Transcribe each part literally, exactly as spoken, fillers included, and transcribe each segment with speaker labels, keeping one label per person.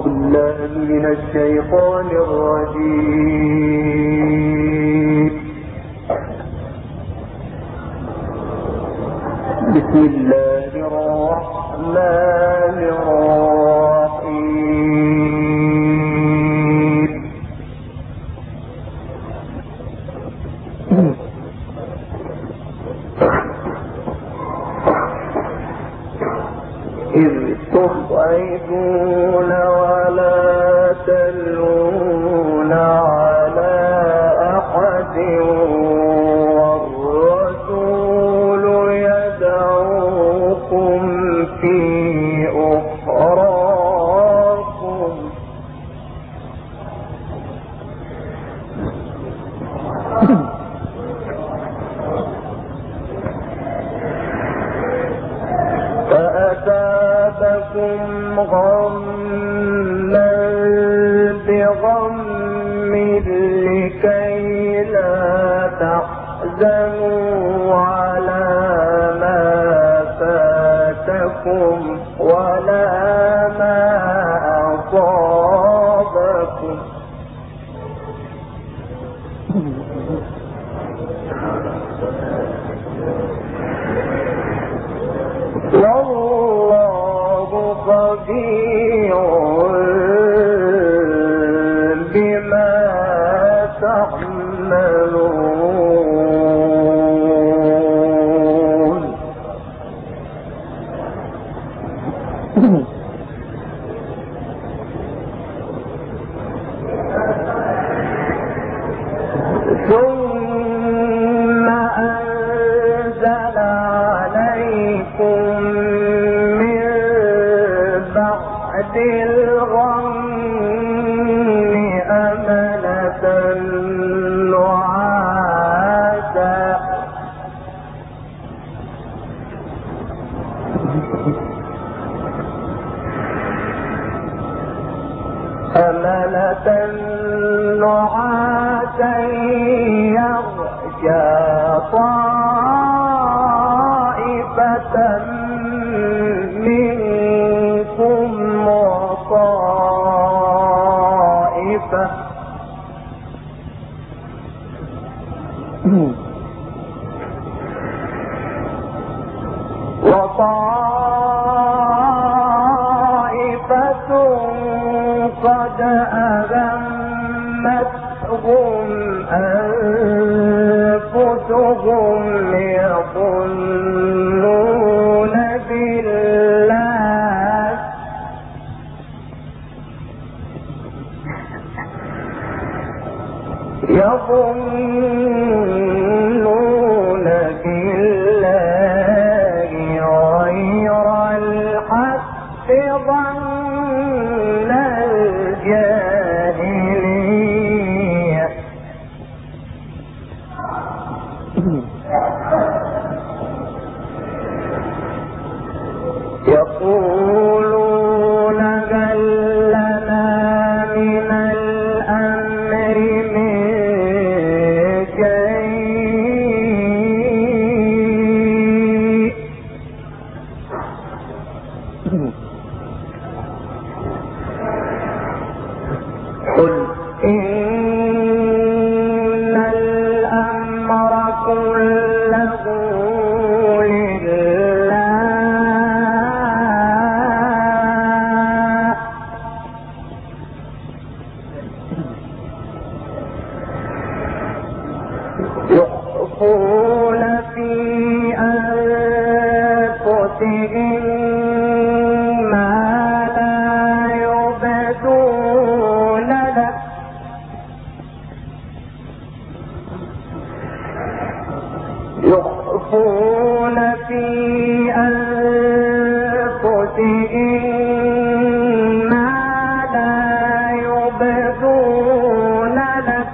Speaker 1: بالله من الشيطان الرجيم. بسم الله الرحمن الرحيم. إذ تصعدون ولا تلوون على أحد والرسول يدعوكم في أخراكم فأتابكم غما بغم لكي لا تحزنوا على ما فاتكم ولا ما أصابكم والله خبير بما تعملون. ثم أنزل عليكم من بعد الغم أمنة نعاسا أمنة نعاسا يغشى طائفة منكم وطائفة وطائفة قد أهمتهم أنفسهم يظنون بالله يظنون بالله غير الحق ظن الجاهلية يقولون هل لنا من الأمر من شيء قل إن الأمر كله لله يخفون في أنفسهم ما لا يبدون لك يخفون في أنفسهم ما لا يبدون لك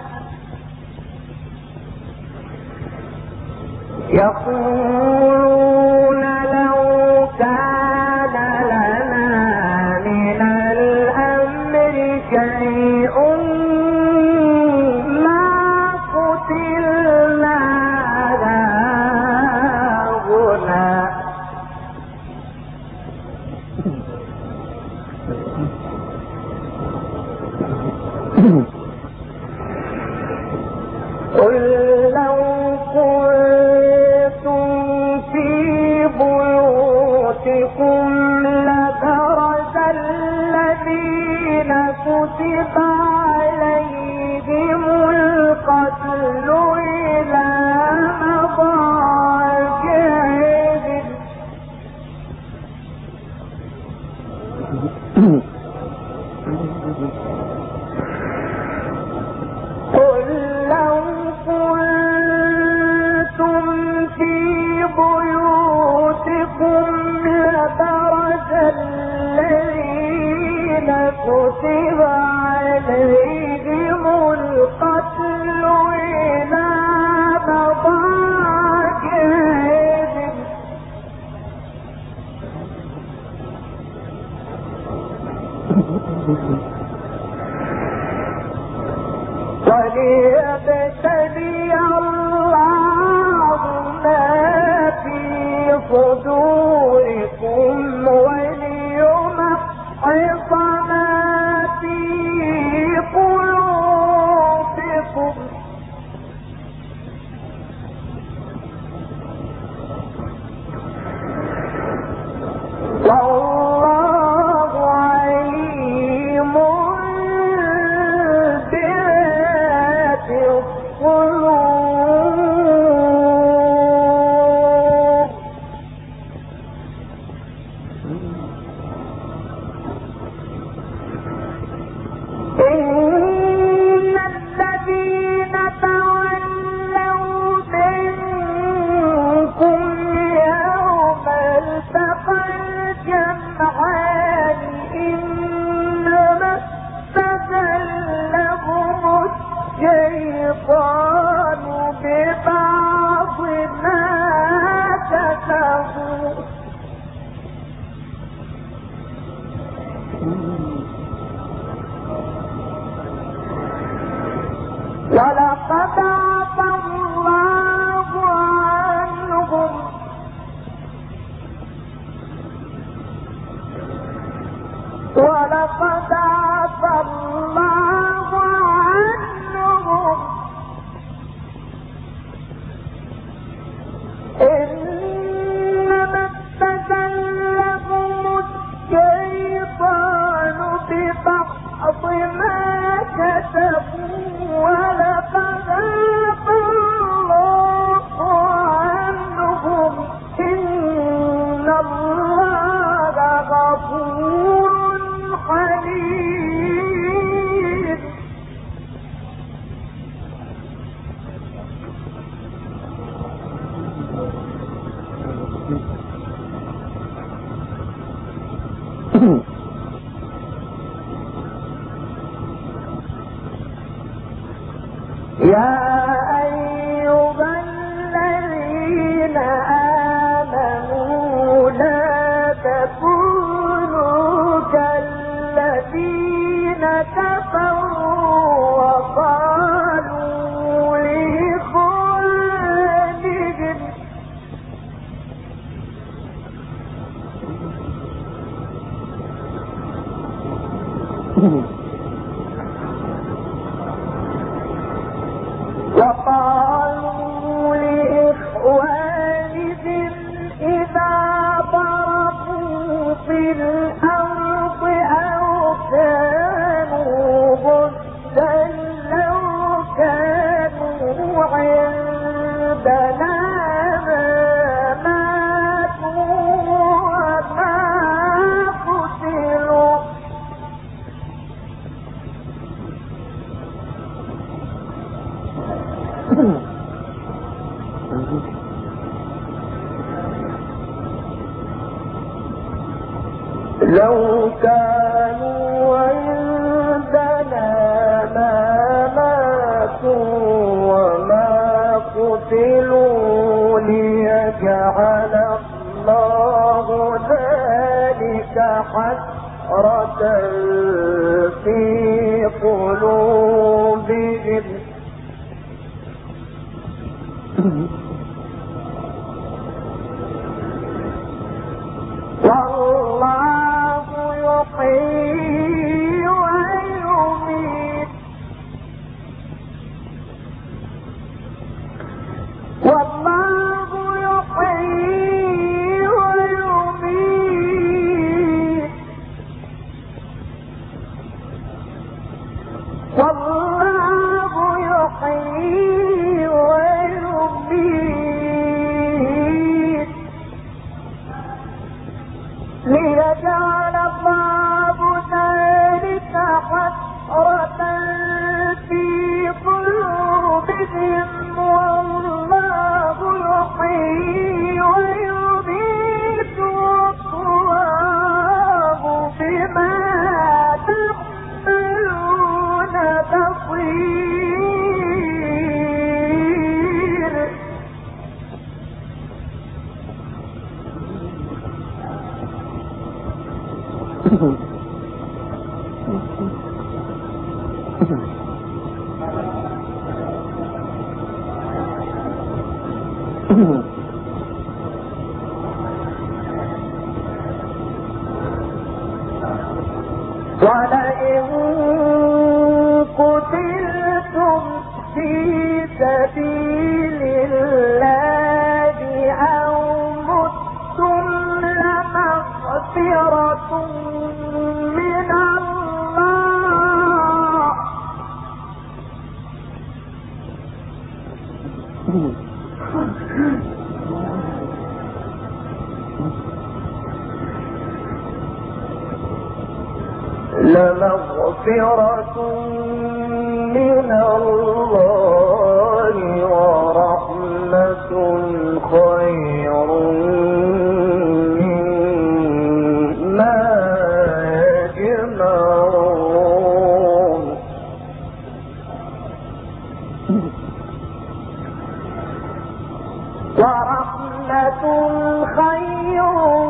Speaker 1: يقولون لو كان لنا من الأمر شيء ما قتلنا هاهنا قل لو كنتم في بيوتكم لبرز الذين كتب عليهم القتل إلى مضاجعهم قل لو كنتم في بيوتكم لبرز الذين كتب عليهم القتل إلى مضاجعهم وليبتلي الله ما في صدوركم وليمحص ما في قلوبكم والله عليم بذات الصدور إن الذين تولوا منكم يوم التقى الجمعان إنما استزلهم الشيطان ببعض ما كسبوا ولقد عفى الله عنهم ولقد عفى الله عنهم إنما استزلهم الشيطان ببعض ما كسبوا ولقد عفى الله عنهم إن الله غفور حليم يا أيها الذين آمنوا لا تكونوا كالذين كفروا وقالوا لإخوانهم وقالوا لإخوانهم إذا ضربوا في الأرض أو كانوا غزا لو كانوا عندنا ما ماتوا وما قتلوا لو كانوا عندنا ما ماتوا وما قتلوا ليجعل الله ذلك حسرة في قلوبهم والله يحيي ويميت ولئن قتلتم في سبيل الله أو متم لمغفرة من الله لمغفرة من الله ورحمة خير مما يجمعون ورحمة خير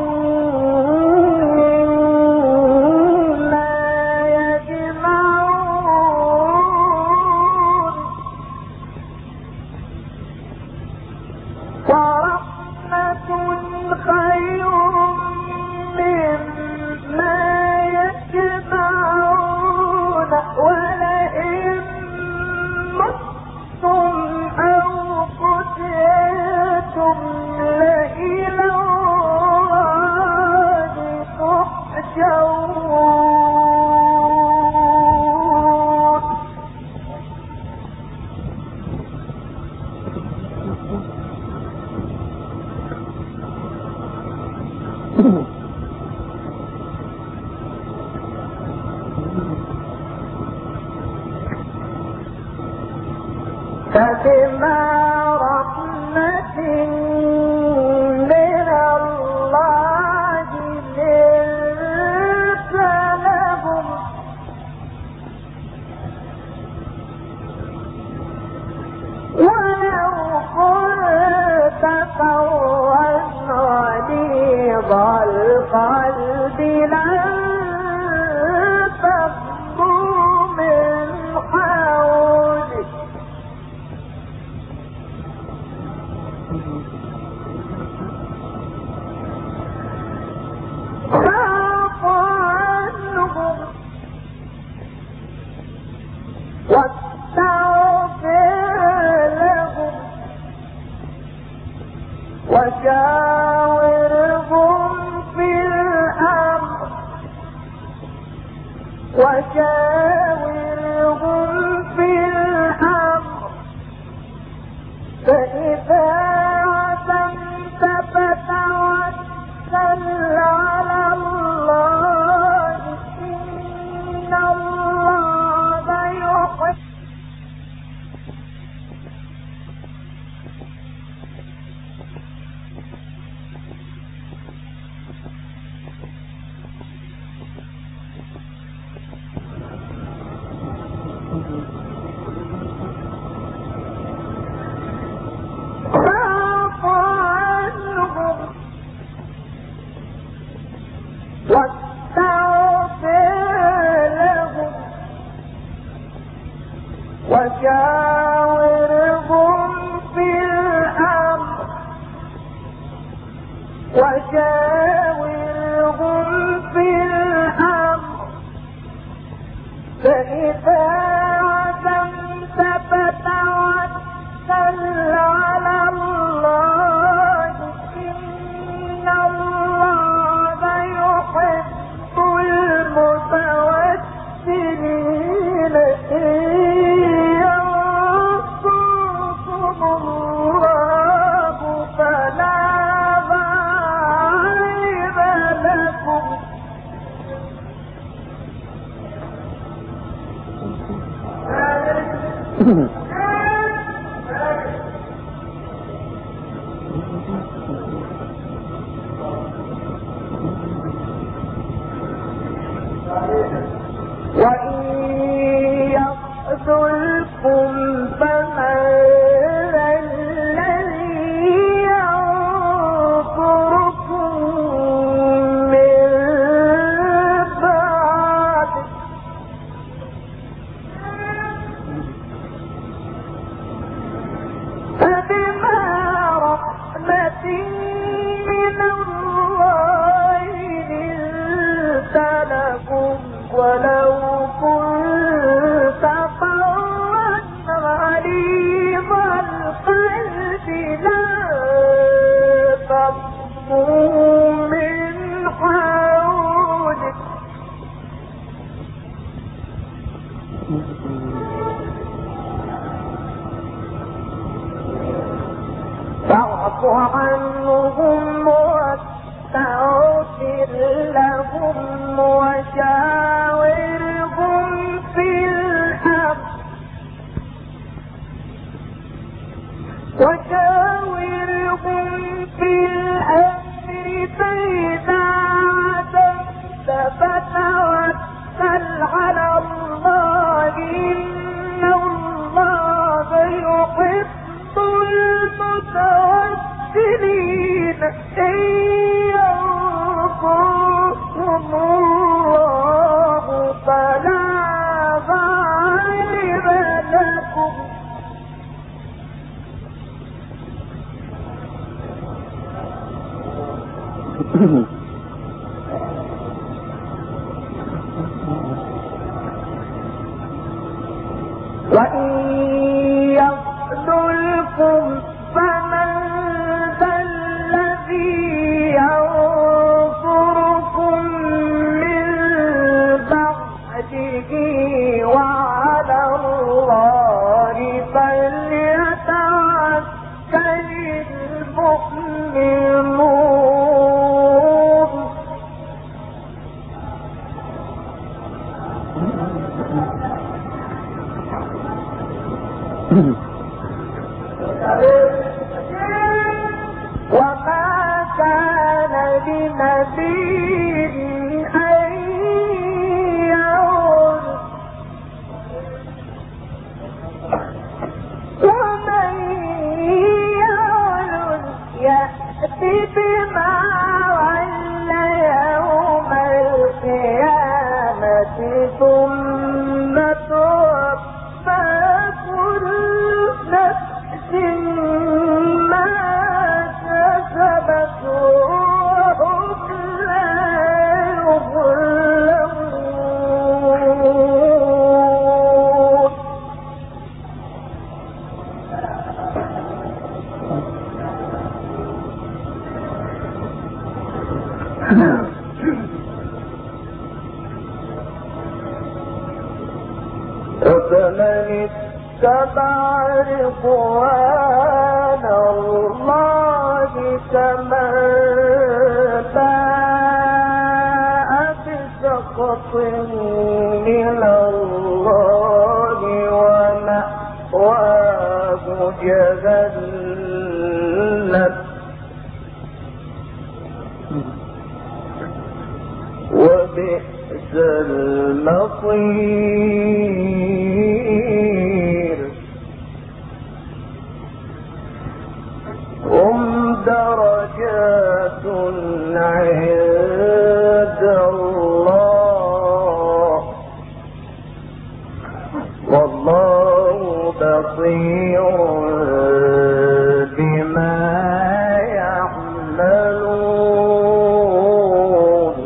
Speaker 1: فبما رحمة من الله لنت لهم ولو كنت فظا غليظ القلب لانفضوا من حولك فاعف عنهم واستغفر لهم وشاورهم في الأمر وشاورهم في الأمر فإذا عزمت فتوكل على الله إن الله يحب وشاورهم في الأمر وشاورهم في الأمر فإذا عزمت فتوكل على الله إن الله يحب المتوكلين وإن يخذلكم فمن الذي ينصركم من بعده فاعف عنهم واستغفر لهم وشاورهم في الأمر وشاورهم في الأمر فإذا عزمت فتوكل على الله إن الله يحب المتوكلين إن ينصركم الله فلا غالب لكم وإن يخذلكم فمن ذا الذي ينصركم من بعده وعلى الله فليتوكل المؤمنون وما كان لنبي أن يغل ومن يغل يأتي بما ولى يوم القيامة ثم توفى كل نفس ما كسبت وهم لا يظلمون فمن اتبع رضوان الله كمن باء بسخط من الله ومأواه جهنم وبئس المصير هم درجات عند الله والله بصير بما يعملون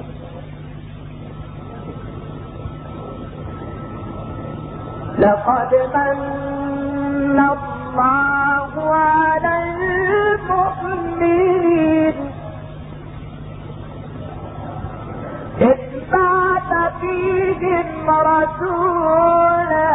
Speaker 1: لقد من الله على المؤمنين إذ بعث فيهم رسولا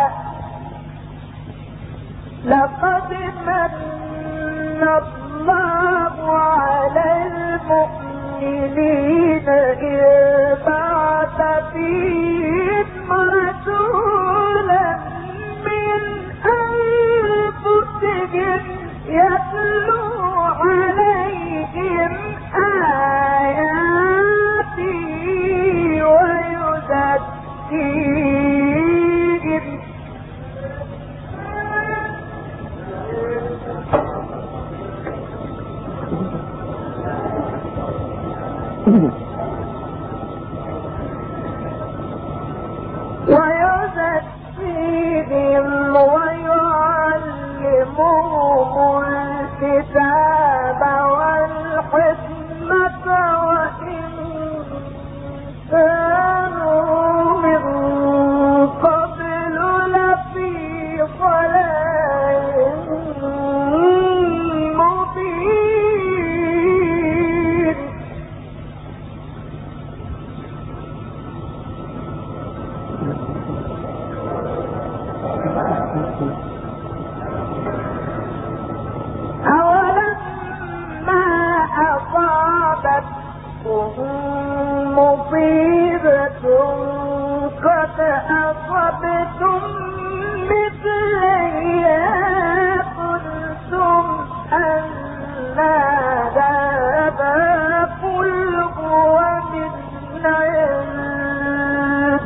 Speaker 1: لقد من الله على المؤمنين إذ بعث فيهم رسولا من أنفسهم يتلو عليهم آياته ويزكيهم أولما أصابتكم مصيبة قد أصبتم مثليها قلتم أن هذا قل هو من عند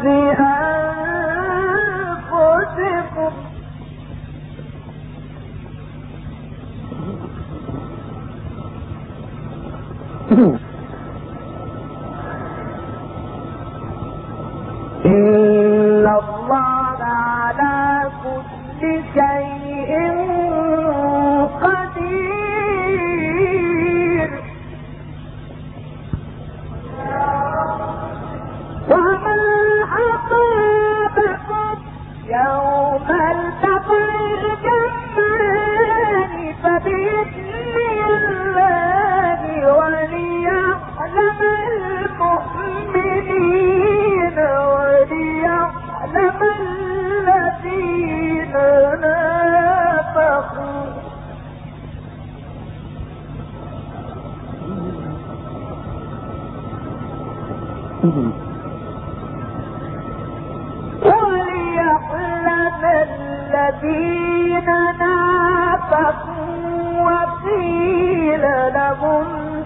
Speaker 1: أنفسكم إن الله على كل شيء قدير وما أصابكم يوم التقى الجمعان فبإذن الله وليعلم المؤمنين وليعلم الذين نافقوا وليعلم الذين نافقوا وقيل لهم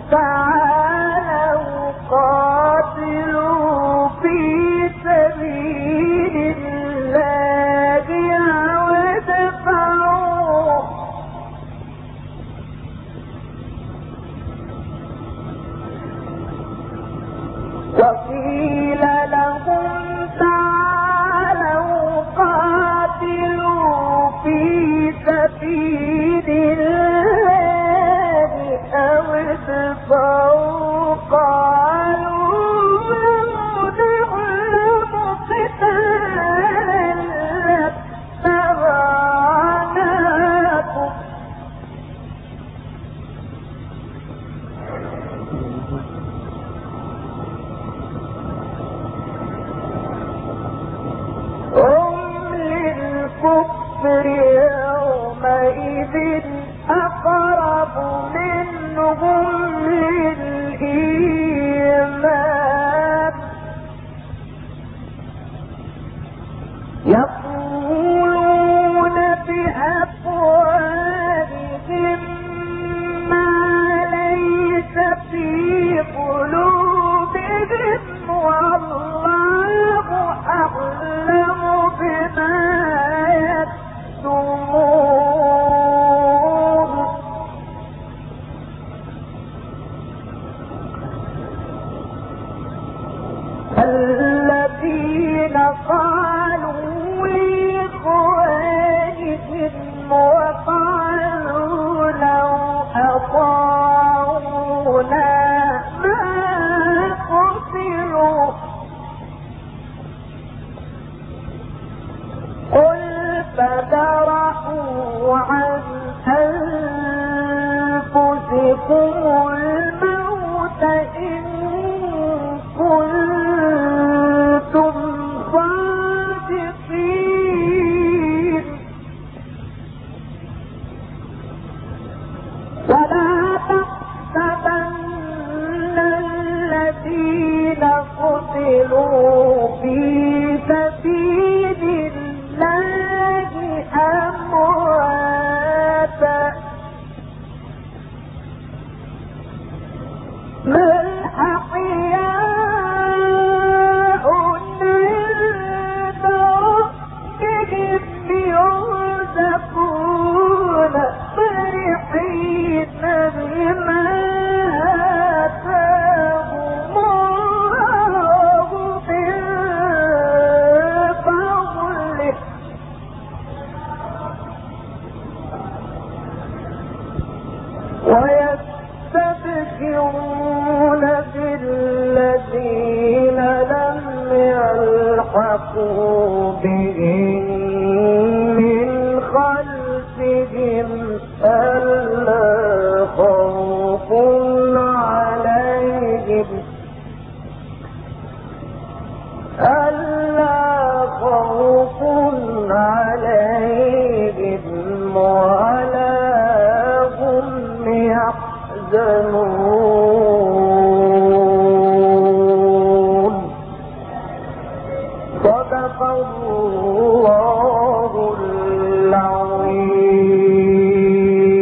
Speaker 1: تعالوا قاتلوا في سبيل الله أو ادفعوا وقيل لهم تعالوا قاتلوا في سبيل الله أو ادفعوا قالوا لو نعلم قتالا لاتبعناكم هم للكفر يومئذ أقرب منهم للإيمان يقولون بأفواههم ما ليس في قلوبهم والله أعلم بما يكتمون الذين قالوا لإخوانهم وقالوا لو أطاعونا ما قتلوا قل فدرءوا عن أنفسكم الموت إن كنتم صادقين ولا تحسبن الذين قتلوا في سبيل الله أمواتا بل أحياء عند ربهم يرزقون فرحين بما آتاهم الله من فضله ويستبشرون بالذين لم يلحقوا بهم من خلفهم ألا خوف عليهم ألا خوف عليهم يحزنون